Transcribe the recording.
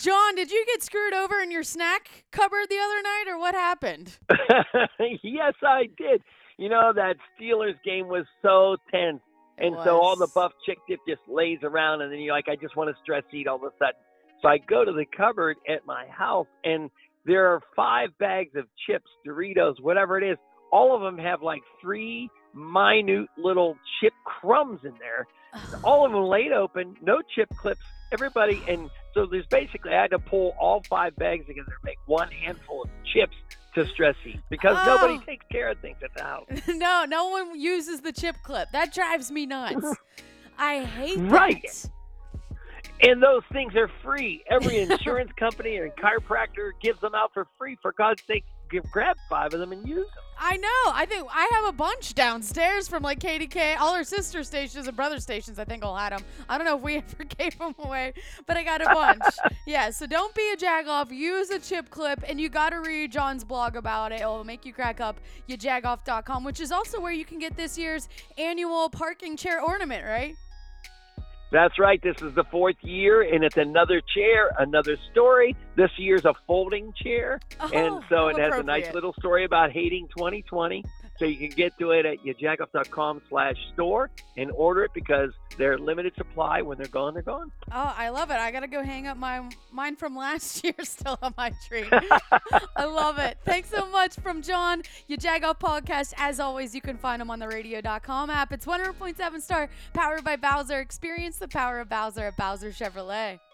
John, did you get screwed over in your snack cupboard the other night, or what happened? Yes, I did. That Steelers game was so tense. It And so all the was. buff chick dip just lays around, and then you're like, I just want to stress eat all of a sudden. So I go to the cupboard at my house, and there are 5 bags of chips, Doritos, whatever it is. All of them have like 3 minute little chip crumbs in there. All of them laid open, no chip clips, everybody. And so there's basically, I had to pull all 5 bags together to make one handful of chips to stress eat because nobody takes care of things at the house. No one uses the chip clip. That drives me nuts. I hate that. Right. And those things are free. Every insurance company or chiropractor gives them out for free. For God's sake, grab 5 of them and use them. I know. I think I have a bunch downstairs from like KDK. All our sister stations and brother stations, I think, all had them. I don't know if we ever gave them away, but I got a bunch. Yeah, so don't be a jagoff. Use a chip clip, and you got to read John's blog about it. It will make you crack up. YaJagOff.com, which is also where you can get this year's annual parking chair ornament, right? That's right. This is the 4th year, and it's another chair, another story. This year's a folding chair, and so it has a nice little story about hating 2020. So you can get to it at yajagoff.com/store and order it because they're limited supply. When they're gone, they're gone. Oh, I love it. I got to go hang up mine from last year still on my tree. I love it. Thanks so much from John, your Jagoff podcast. As always, you can find him on the radio.com app. It's 100.7 Star, powered by Bowser. Experience the power of Bowser at Bowser Chevrolet.